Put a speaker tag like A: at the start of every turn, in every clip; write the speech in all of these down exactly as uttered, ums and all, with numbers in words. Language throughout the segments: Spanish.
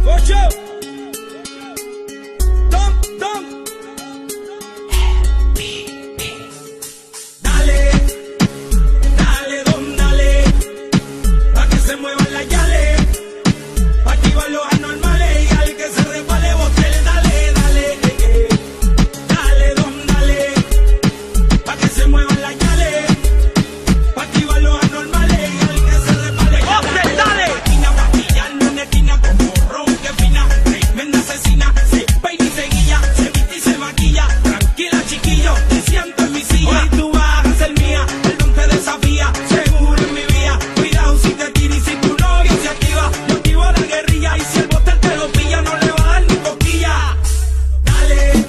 A: Gocho. Tom, tom. Dale, dale, don, dale. Pa' que se muevan las yales. Pa' activar los anormales. Y al que se resbale, botel, dale, dale. Eh, eh. Dale, don, dale. Pa' que se muevan las yales. Pa' activar los anormales. Y al que se resbale, botel, dale. Máquina pastillando en esquina como ron que fina. Tremenda asesina. Se peina y se guilla. Se viste y se maquilla. Tranquila, chiquillo. Te siento en mi silla. Hoy tú vas a ser mía. El don te desafía. Seguro en mi vía. Cuidado si te tira y si tu novia se activa. Yo activo la guerrilla. Y si el botel te lo pilla, no le va a dar ni cosquilla. Dale,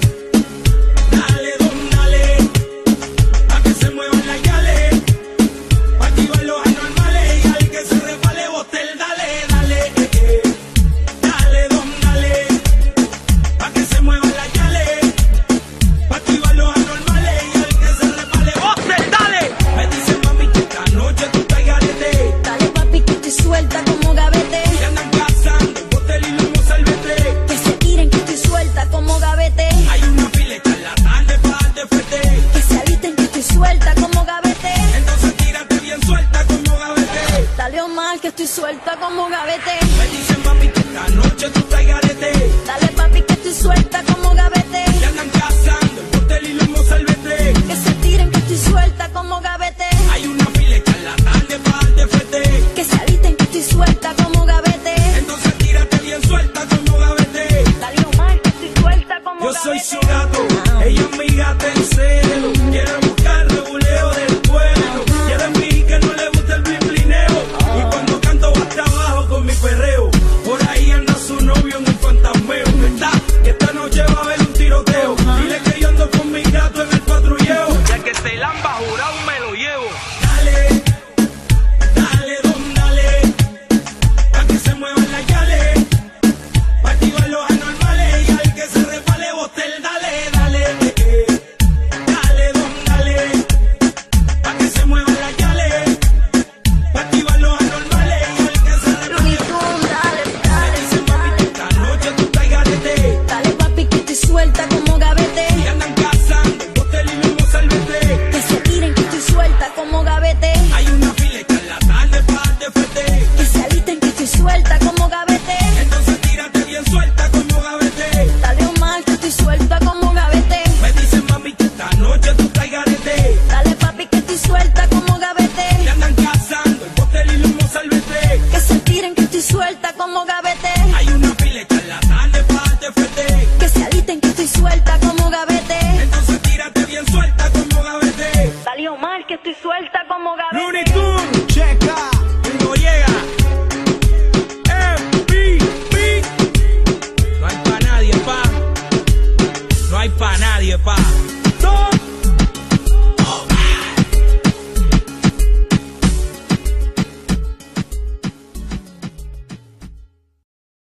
A: dale, don, dale. Pa' que se muevan las yales. Pa' activar los anormales. Y al que se resbale, botel, dale, dale. Eh, eh. Dale, don, dale. Pa' que se muevan las yales. Pa' activar los anormales. Y al que se resbale, botel, dale. Me dicen, mami, que esta noche tú estás garete.
B: Dale papi que estoy suelta como gavete.
A: Que andan cazando, botel y lumo salvete.
B: Que se tiren que estoy suelta como gavete.
A: Hay una fila en la tarde para darte fuerte.
B: Que se alisten que estoy suelta como gavete.
A: Entonces tírate bien suelta como gavete.
B: Dale Omar que estoy suelta como gavete.
A: Me dicen, mami, que esta noche tú estás garete.
B: Dale papi que estoy suelta como gavete.
A: Que andan cazando, botel y lumo salvete.
B: Que se tiren que estoy suelta como gavete.
A: Hay una fila en la tarde para darte fuerte.
B: Que se alisten que estoy suelta como gavete.
A: Entonces tírate bien suelta como gavete.
B: Dale Omar que estoy suelta como
A: Yo
B: gavete.
A: soy su gato, ella es mi gata en celo. Quiere buscar reguleo del pueblo. Quiere mí que no le gusta el blimblineo. Y cuando canto va hasta abajo con mi perreo. Por ahí anda su novio en un fantasmeo. ¿Verdad? Que esta noche va a haber un tiroteo. Dile que yo ando con mi gato en el patrulleo. Ya que se lamba jurado me lo llevo. Dale, dale, don, dale. Pa' que se muevan las yales. Pa' activar los anormales. Y al que se resbale, botel, dale, dale. Eh, eh. Dale, don, dale. Pa' que se muevan las yales. Pa' activar los anormales. Y al que se resbale,
B: Looney Tunes, dale,
A: me
B: dale,
A: dicen, mami, que esta noche tú estás garete.
B: dale papi que estoy suelta como gavete.
A: Y andan cazando, botel y lumo salvete.
B: Que se tiren que estoy suelta como gavete.
A: Hay una fila en la tarde para darte fuerte.
B: Que se alisten que estoy suelta como gavete.
A: Entonces tírate bien suelta como gavete.
B: Dale Omar que estoy suelta como gavete.
A: Me dicen, mami, que esta noche tú estás garete.
B: Dale papi que estoy suelta como gavete.
A: Y andan cazando, botel y lumo salvete.
B: Que se tiren que estoy suelta como gavete.